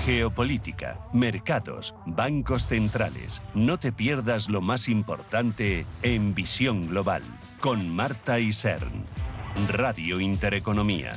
Geopolítica, mercados, bancos centrales. No te pierdas lo más importante en Visión Global, con Marta Isern. Radio Intereconomía.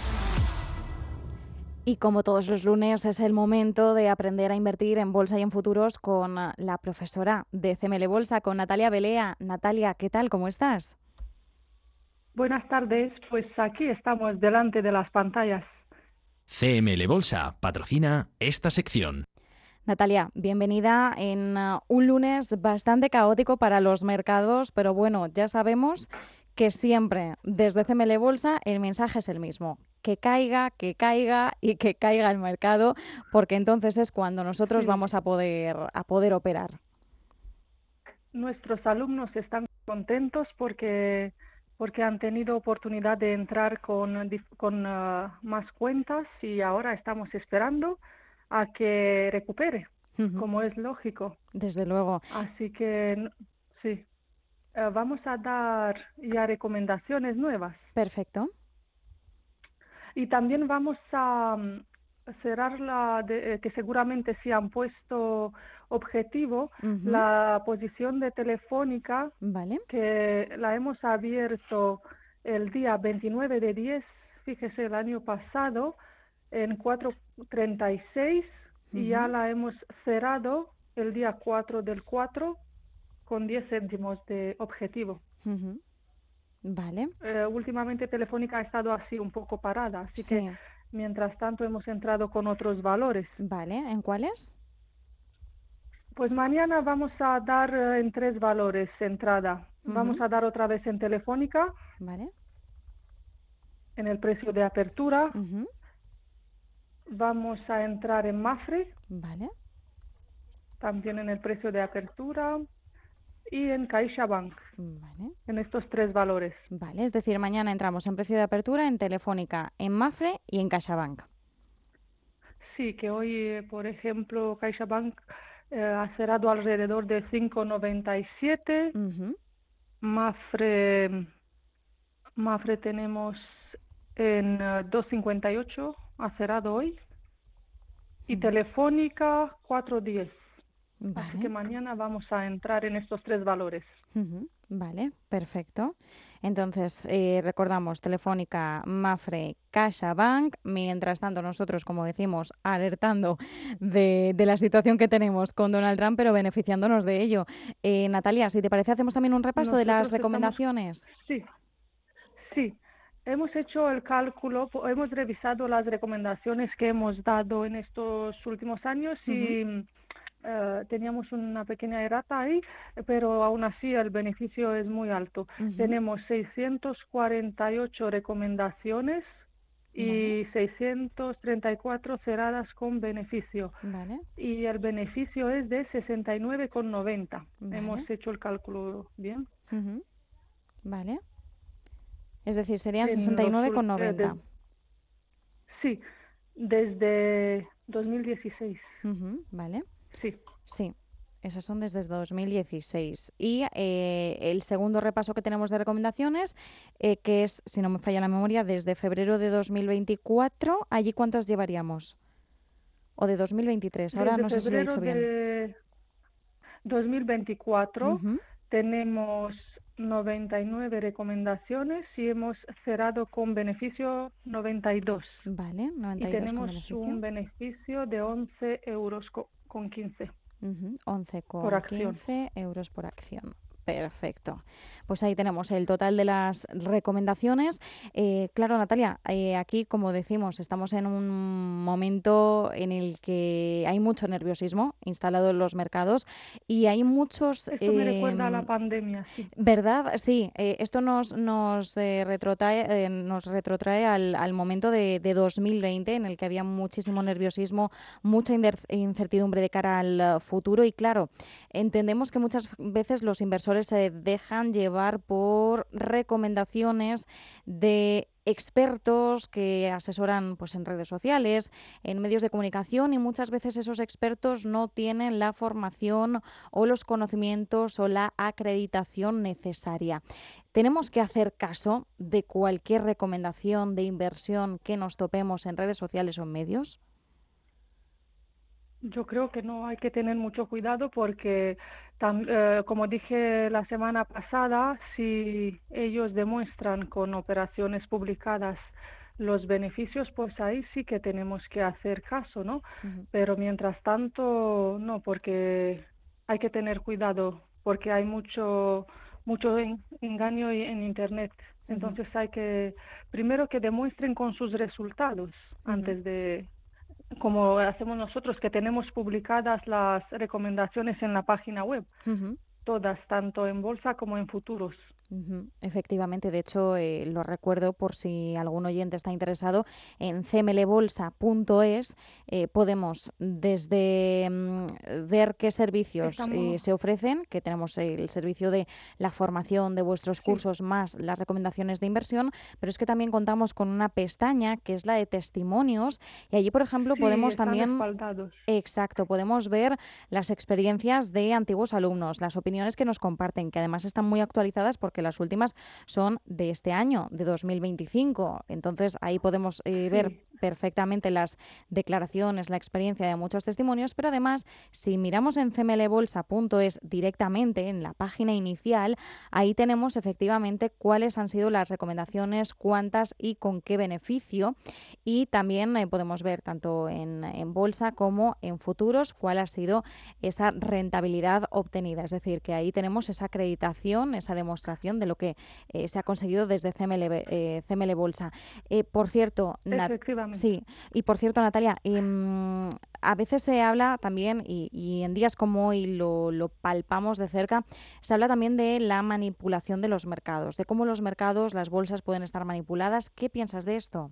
Y como todos los lunes es el momento de aprender a invertir en bolsa y en futuros con la profesora de CML Bolsa, con Natalia Velea. Natalia, ¿qué tal? ¿Cómo estás? Buenas tardes, pues aquí estamos delante de las pantallas. CML Bolsa patrocina esta sección. Natalia, bienvenida en un lunes bastante caótico para los mercados, pero bueno, ya sabemos que siempre desde CML Bolsa el mensaje es el mismo, que caiga y que caiga el mercado, porque entonces es cuando nosotros vamos a poder operar. Nuestros alumnos están contentos porque han tenido oportunidad de entrar con más cuentas y ahora estamos esperando a que recupere, como es lógico. Desde luego. Así que sí. Vamos a dar ya recomendaciones nuevas. Perfecto. Y también vamos a cerrar que seguramente se han puesto objetivo, la posición de Telefónica, vale, que la hemos abierto el día 29 de 10, fíjese, el año pasado, en 4.36, y ya la hemos cerrado el día 4 del 4, con 10 céntimos de objetivo. Vale. Últimamente Telefónica ha estado así un poco parada, así sí. que mientras tanto hemos entrado con otros valores. Vale, ¿en cuáles? Pues mañana vamos a dar en 3 valores entrada. Vamos a dar otra vez en Telefónica, vale, en el precio de apertura. Vamos a entrar en Mapfre, vale, también en el precio de apertura. Y en CaixaBank, vale, en estos 3 valores. Vale, es decir, mañana entramos en precio de apertura, en Telefónica, en Mapfre y en CaixaBank. Sí, que hoy, por ejemplo, CaixaBank ha cerrado alrededor de 5.97. Mapfre tenemos en 2.58, ha cerrado hoy. Y Telefónica 4.10. Vale. Así que mañana vamos a entrar en estos 3 valores. Vale, perfecto. Entonces, recordamos Telefónica, Mapfre, CaixaBank. Mientras tanto, nosotros, como decimos, alertando de la situación que tenemos con Donald Trump, pero beneficiándonos de ello. Natalia, si te parece, hacemos también un repaso de las recomendaciones. Sí. Hemos hecho el cálculo, hemos revisado las recomendaciones que hemos dado en estos últimos años y teníamos una pequeña errata ahí, pero aún así el beneficio es muy alto. Tenemos 648 recomendaciones y 634 cerradas con beneficio. Vale. Y el beneficio es de 69,90. Vale. Hemos hecho el cálculo bien. Vale. Es decir, serían 69,90. Sí, desde 2016. Vale. Sí, esas son desde 2016. Y el segundo repaso que tenemos de recomendaciones, que es, si no me falla la memoria, desde febrero de 2024, ¿allí cuántos llevaríamos? ¿O de 2023? Ahora no sé si lo he dicho bien. De 2024 tenemos 99 recomendaciones y hemos cerrado con beneficio 92. Vale, 92 y tenemos con beneficio. Un beneficio de 11 euros con 15. 11,15 euros por acción. Perfecto. Pues ahí tenemos el total de las recomendaciones. Claro, Natalia, aquí, como decimos, estamos en un momento en el que hay mucho nerviosismo instalado en los mercados y hay muchos... Esto me recuerda a la pandemia, sí. ¿Verdad? Sí. Esto nos retrotrae al momento de 2020, en el que había muchísimo nerviosismo, mucha incertidumbre de cara al futuro y, claro, entendemos que muchas veces los inversores se dejan llevar por recomendaciones de expertos que asesoran pues en redes sociales, en medios de comunicación, y muchas veces esos expertos no tienen la formación o los conocimientos o la acreditación necesaria. ¿Tenemos que hacer caso de cualquier recomendación de inversión que nos topemos en redes sociales o en medios? Yo creo que no hay que tener mucho cuidado porque, como dije la semana pasada, si ellos demuestran con operaciones publicadas los beneficios, pues ahí sí que tenemos que hacer caso, ¿no? Ujú, Pero mientras tanto, no, porque hay que tener cuidado, porque hay mucho engaño en Internet. ujú, Entonces hay que, primero que demuestren con sus resultados ujú. antes de como hacemos nosotros, que tenemos publicadas las recomendaciones en la página web, Ujú. todas, tanto en bolsa como en futuros. Ujú, efectivamente, de hecho, lo recuerdo por si algún oyente está interesado, en cmlbolsa.es podemos desde ver qué servicios Estamos, se ofrecen, que tenemos el servicio de la formación de vuestros sí, cursos más las recomendaciones de inversión, pero es que también contamos con una pestaña que es la de testimonios y allí, por ejemplo, sí, podemos están también. respaldados. Exacto, podemos ver las experiencias de antiguos alumnos, las opiniones que nos comparten, que además están muy actualizadas porque las últimas son de este año, de 2025. Entonces ahí podemos ver Sí, perfectamente las declaraciones, la experiencia de muchos testimonios, pero además si miramos en cmlbolsa.es directamente en la página inicial, ahí tenemos efectivamente cuáles han sido las recomendaciones, cuántas y con qué beneficio. Y también podemos ver tanto en bolsa como en futuros cuál ha sido esa rentabilidad obtenida. Es decir, que ahí tenemos esa acreditación, esa demostración de lo que se ha conseguido desde CML Bolsa. Por cierto, efectivamente. sí, y por cierto, Natalia, a veces se habla también, y en días como hoy lo palpamos de cerca, se habla también de la manipulación de los mercados, de cómo los mercados, las bolsas pueden estar manipuladas. ¿Qué piensas de esto?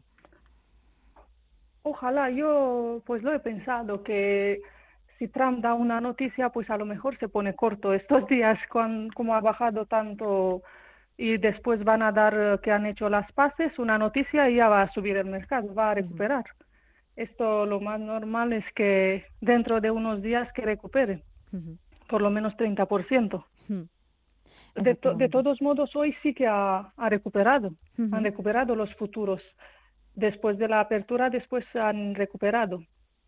Ojalá, yo pues lo he pensado, que si Trump da una noticia, pues a lo mejor se pone corto estos días, como ha bajado tanto y después van a dar que han hecho las paces, una noticia y ya va a subir el mercado, va a Ujú, recuperar. Esto lo más normal es que dentro de unos días que recupere, ujú, por lo menos 30%. ujú. De Efectivamente. todos modos, hoy sí que ha recuperado, han Ujú. recuperado los futuros. Después de la apertura, después han recuperado.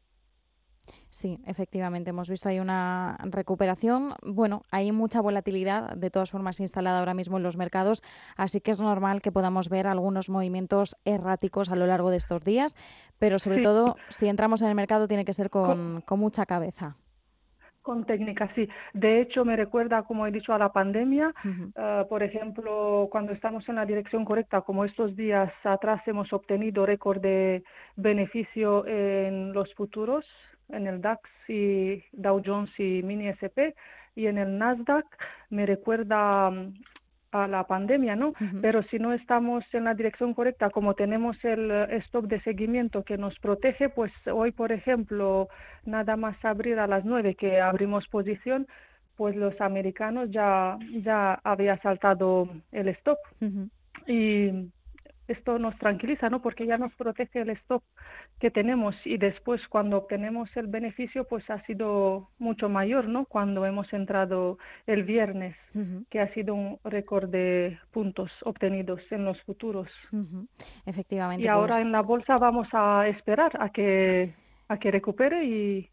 Sí, efectivamente, hemos visto ahí una recuperación. Bueno, hay mucha volatilidad de todas formas instalada ahora mismo en los mercados, así que es normal que podamos ver algunos movimientos erráticos a lo largo de estos días, pero sobre Sí, todo si entramos en el mercado tiene que ser con, con mucha cabeza. con técnica, sí. De hecho, me recuerda, como he dicho, a la pandemia. Ujú, Por ejemplo, cuando estamos en la dirección correcta, como estos días atrás hemos obtenido récord de beneficio en los futuros, en el DAX y Dow Jones y Mini S&P, y en el Nasdaq, me recuerda a la pandemia, ¿no? ujú, Pero si no estamos en la dirección correcta, como tenemos el stop de seguimiento que nos protege, pues hoy, por ejemplo, nada más abrir a las 9 que abrimos posición, pues los americanos ya había saltado el stop. ujú. Y esto nos tranquiliza, ¿no? Porque ya nos protege el stop que tenemos y después cuando obtenemos el beneficio, pues ha sido mucho mayor, ¿no? Cuando hemos entrado el viernes, Ujú, que ha sido un récord de puntos obtenidos en los futuros. ujú. Y Efectivamente, ahora en pues la bolsa vamos a esperar a que recupere y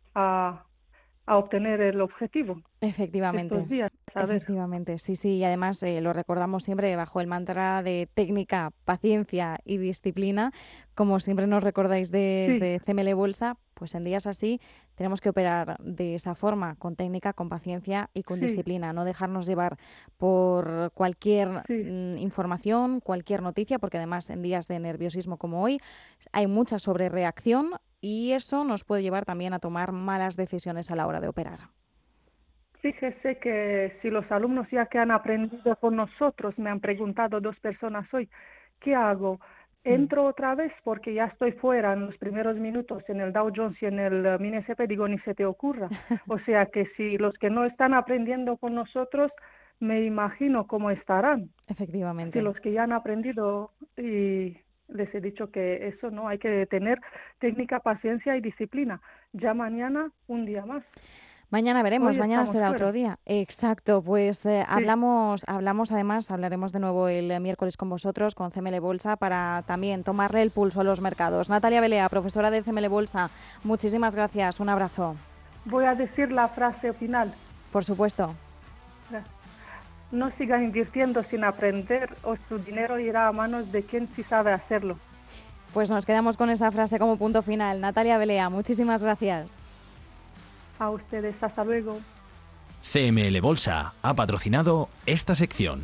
a obtener el objetivo efectivamente. estos días, a ver. Efectivamente, sí, sí, y además lo recordamos siempre bajo el mantra de técnica, paciencia y disciplina, como siempre nos recordáis Sí, desde CML Bolsa, pues en días así tenemos que operar de esa forma, con técnica, con paciencia y con sí, disciplina, no dejarnos llevar por cualquier sí. información, cualquier noticia, porque además en días de nerviosismo como hoy hay mucha sobrereacción y eso nos puede llevar también a tomar malas decisiones a la hora de operar. Fíjese que si los alumnos ya que han aprendido con nosotros, me han preguntado dos personas hoy, ¿qué hago? Mm. ¿Entro otra vez porque ya estoy fuera en los primeros minutos en el Dow Jones y en el Mini S&P? Digo, ni se te ocurra. O sea que si los que no están aprendiendo con nosotros, me imagino cómo estarán. Si Efectivamente. los que ya han aprendido y les he dicho que eso no, hay que tener técnica, paciencia y disciplina. Ya mañana un día más. Mañana veremos, Hoy mañana estamos será otro fuera. día. Exacto, pues Sí. hablamos además, hablaremos de nuevo el miércoles con vosotros, con CML Bolsa, para también tomarle el pulso a los mercados. Natalia Belea, profesora de CML Bolsa, muchísimas gracias, un abrazo. Voy a decir la frase final. Por supuesto. No sigan invirtiendo sin aprender o su dinero irá a manos de quien sí sabe hacerlo. Pues nos quedamos con esa frase como punto final. Natalia Velea, muchísimas gracias. A ustedes, hasta luego. CML Bolsa ha patrocinado esta sección.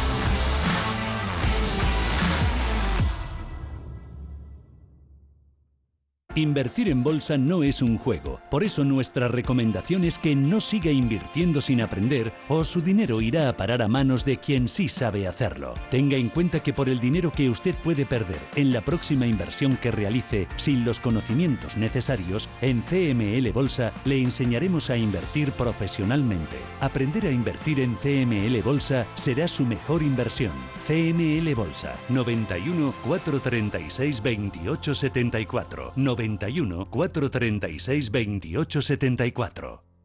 Invertir en bolsa no es un juego, por eso nuestra recomendación es que no siga invirtiendo sin aprender o su dinero irá a parar a manos de quien sí sabe hacerlo. Tenga en cuenta que por el dinero que usted puede perder en la próxima inversión que realice sin los conocimientos necesarios, en CML Bolsa le enseñaremos a invertir profesionalmente. Aprender a invertir en CML Bolsa será su mejor inversión. CML Bolsa, 91 436 28 74. 91 436 28 74.